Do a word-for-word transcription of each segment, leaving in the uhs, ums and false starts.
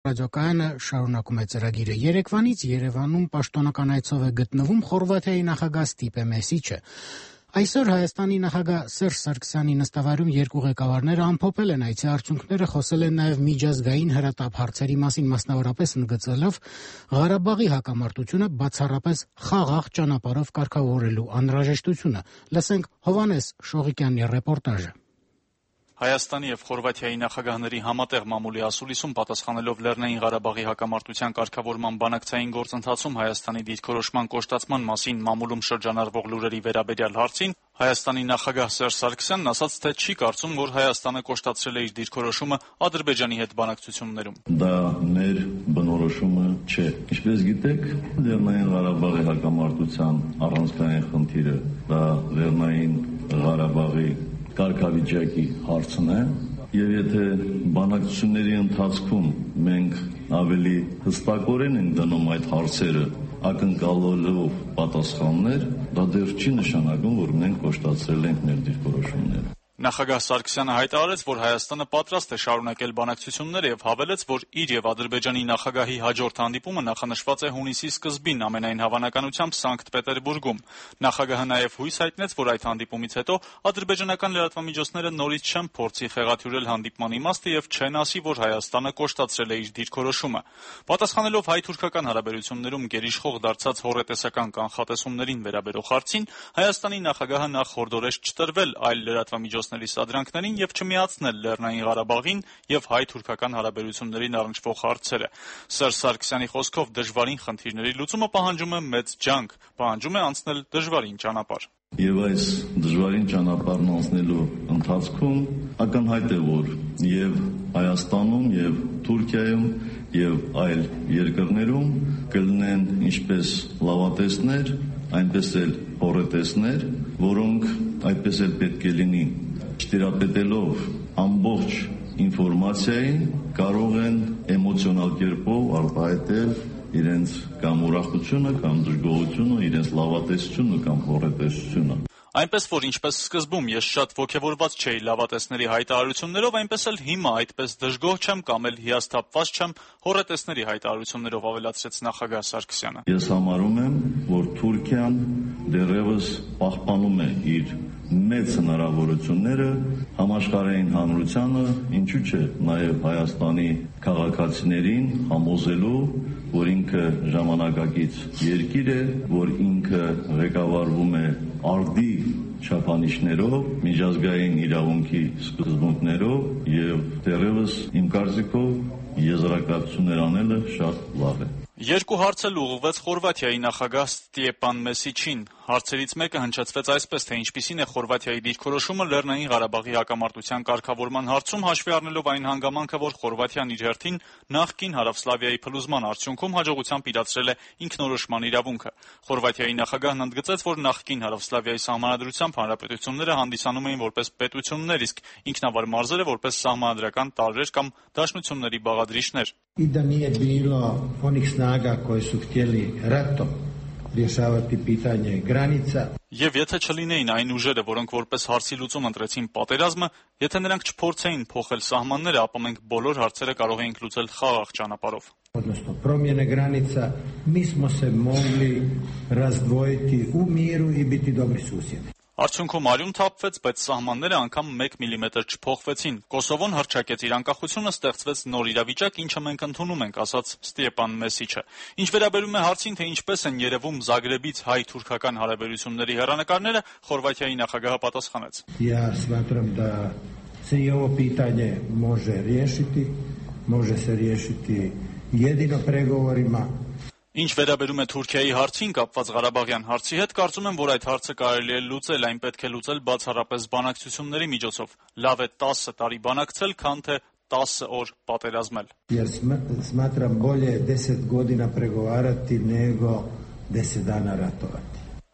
Ռադիոկայանը շարունակում է ծրագիրը։ Երեկվանից Երևանում պաշտոնական այցով է գտնվում Խորվաթիայի նախագահ Ստիպե Մեսիչը։ Այսօր Հայաստանի նախագահ Սերժ Սարգսյանի նստավայրում երկու ղեկավարները ամփոփել են այցի արդյունքները, խոսել են նաև միջազգային հրատապ հարցերի մասին, մասնավորապես ընդգծելով Ղարաբաղի հակամարտությունը բացառապես խաղաղ ճանապարհով կարգավորելու անհրաժեշտությունը։ Լսենք Հովհաննես Շողիկյանի ռեպորտաժը։ Հայաստանի եւ Խորվաթիայի նախագահների համատեղ մամուլի ասուլիսում պատասխանելով Լեռնային Ղարաբաղի հակամարտության կարգավորման բանակցային գործընթացում Հայաստանի դիրքորոշման կոշտացման մասին մամուլում շրջանառվող լուրերի վերաբերյալ հարցին Հայաստանի նախագահ Սերժ Սարգսյանն ասաց, թե չի կարծում, որ Հայաստանը կոշտացրել է իր դիրքորոշումը Ադրբեջանի հետ բանակցություններում։ Դա մեր բնորոշումը չէ։ Ինչպես գիտեք, Լեռնային Ղարաբաղի հակամարտության առանցքային խնդիրը դա Լեռնային Ղարաբաղի կարգավիճակի հարցն է, եւ եթե բանակցությունների ընթացքում մենք ավելի հստակորեն ենք դնում այդ հարցերը ակնկալելով պատասխաններ, դա դեռ չի նշանակում, որ մենք կոշտացրել ենք մեր դիրքորոշումները։ Նախագահ Սարգսյանը հայտարարեց, որ Հայաստանը պատրաստ է շարունակել բանակցությունները եւ հավելեց, որ իր եւ Ադրբեջանի նախագահի հաջորդ հանդիպումը նախանշված է հունիսի սկզբին ամենայն հավանականությամբ Սանկտ Պետերբուրգում։ Նախագահը նաեւ հույս հայտնեց, որ այդ հանդիպումից հետո ադրբեջանական լրատվամիջոցները նորից չեն փորձի խեղաթյուրել հանդիպման իմաստը եւ չեն ասի, որ Հայաստանը կոշտացրել է իր դիրքորոշումը։ Պատասխանելով հայ-թուրքական հարաբերություններում գերիշխող դարձած հոռետեսական կանխատեսումներին վերաբերող հարցին, Հայաստանի նախագահը նախ հորդորեց չտրվել այլ լրատվամիջոցների սադրանքներին եւ չմիացնել Լեռնային Ղարաբաղին եւ հայ-թուրքական հարաբերություններին առնչվող հարցերը։ Սերժ Սարգսյանի խոսքով դժվարին խնդիրների լուծումը պահանջում է մեծ ջանք, պահանջում է անցնել դժվարին ճանապարհ։ Եվ այս դժվարին ճանապարհն անցնելու ընթացքում ակնհայտ է, որ եւ Հայաստանում եւ Թուրքիայում եւ այլ երկրներում կլինեն ինչպես լավատեսներ, այնպես էլ հոռետեսներ, որոնք այդպես էլ պետք է լինի, չտիրապետելով ամբողջ ինֆորմացիային, կարող են էմոցիոնալ կերպով արտահայտել իրենց կամ ուրախությունը, կամ դժգոհությունը, իրենց լավատեսությունը կամ հոռետեսությունը։ Այնպես որ ինչպես սկզբում ես շատ ոգևորված չէի լավատեսների հայտարարություններով, այնպես էլ հիմա այդպես դժգոհ չեմ կամ էլ հիասթափված չեմ հոռետեսների հայտարարություններով, ավելացրեց նախագահ Սարգսյանը։ Ես համարում եմ, որ Թուրքիան դեռևս պահպանում է իր մեծ հնարավորությունները համաշխարհային հանրությանը, ինչու՞ չէ, նաև Հայաստանի քաղաքացիներին համոզելու, որ ինքը ժամանակակից երկիր է, որ ինքը ղեկավարվում է արդի չափանիշներով, միջազգային իրավունքի սկզբունքներով եւ դեռևս իմ կարծիքով եզրակացություններ անելը շատ լավ է։ Երկու հարց էլ ուղղվեց Խորվաթիայի նախագահ Ստիեպան Մեսիչին։ Հարցերից մեկը հնչեցվեց այսպես, թե ինչպիսին է Խորվաթիայի դիրքորոշումը Լեռնային Ղարաբաղի հակամարտության կարգավորման հարցում, հաշվի առնելով այն հանգամանքը, որ Խորվաթիան իր հերթին նախկին Հարավսլավիայի փլուզման արդյունքում հաջողությամբ իրացրել է ինքնորոշման իրավունքը։ Խորվաթիայի նախագահն ընդգծեց, որ նախկին Հարավսլավիայի սահմանադրությամբ հանրապետությունները հանդիսանում էին որպես պետություններ, իսկ ինքնավար մարզերը որպես սահմանադրական տարրեր կամ դաշնությունների բաղադրիչներ։ И да nije bilo onih snaga koje su htjeli ratom rješavati pitanje granica. Եվ եթե չլինեին այն ուժերը, որոնք որպես հարցի լուծում ընտրեցին պատերազմը, եթե նրանք չփորձեին փոխել սահմանները, ապա մենք բոլոր հարցերը կարող էինք луծել խաղաղ ճանապարհով։ Odnosno promjene granica, mi smo se mogli razdvojiti u miru i biti dobri susjedi. Արդյունքում արյուն թափվեց, բայց սահմանները անգամ մեկ միլիմետր չփոխվեցին։ Կոսովոն հռչակեց իր անկախությունը, ստեղծվեց նոր իրավիճակ, ինչը մենք ընդունում ենք, ասաց Ստիեպան Մեսիչը։ Ինչ վերաբերում է հարցին, թե ինչպես են երևում Զագրեբից հայ-թուրքական հարաբերությունների հեռանկարները, Խորվաթիայի նախագահը պատասխանեց. Я smatram da se i ovo pitanje može riješiti, može se riješiti jedino pregovorima. Ինչ վերաբերում է Թուրքիայի հարցին կապված Ղարաբաղյան հարցի հետ, կարծում եմ, որ այդ հարցը կարելի է լուծել, այն պետք է լուծել բացառապես բանակցությունների միջոցով։ Լավ է տասը տարի բանակցել, քան թե տասը օր պատերազմել։ Jer smatram bolje deset godina pregovarati nego deset dana ratovati.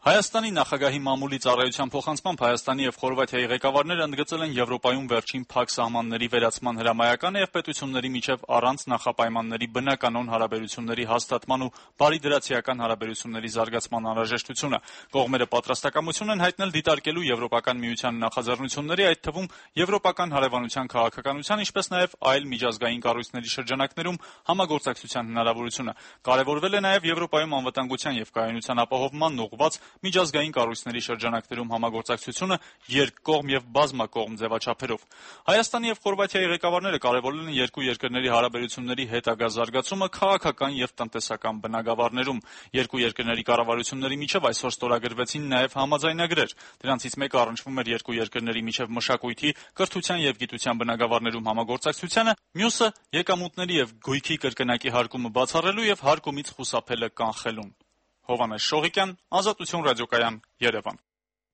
Հայաստանի նախագահի մամուլի ծառայության փոխանցմամբ Հայաստանի եւ Խորվաթիայի ղեկավարները ընդգծել են Եվրոպայում վերջին փակ սահմանների վերացման հրամայականը եւ պետությունների միջեւ առանց նախապայմանների բնականոն հարաբերությունների հաստատման ու բարիդրացիական հարաբերությունների զարգացման անհրաժեշտությունը։ Կողմերը պատրաստակամություն են հայտնել դիտարկելու Եվրոպական միության նախաձեռնությունների, այդ թվում Եվրոպական հարևանության քաղաքականության, ինչպես նաեւ այլ միջազգային կառույցների շրջանակներում համագործակցության հնարավորությունը։ Կարևորվել է նաեւ Եվրոպայում անվտանգության եւ կայունության ապահովմանն ուղղված միջազգային կառույցների շրջանակներում համագործակցությունը երկկողմ եւ բազմակողմ ձևաչափերով։ Հայաստանի եւ Խորվաթիայի ղեկավարները կարևորել են երկու երկրների հարաբերությունների հետագա զարգացումը քաղաքական եւ տնտեսական բնագավառներում։ Երկու երկրների կառավարությունների միջեւ այսօր ստորագրվեցին նաեւ համաձայնագրեր։ Դրանցից մեկը առնչվում էր երկու երկրների միջեւ մշակույթի, կրթության եւ գիտության բնագավառներում համագործակցությանը, մյուսը եկամուտների եւ գույքի կրկնակի հարկումը բացառելու եւ հարկումից խուսափելը կանխելուն։ Հովհաննես Շողիկյան, Ազատություն ռադիոկայան, Երևան։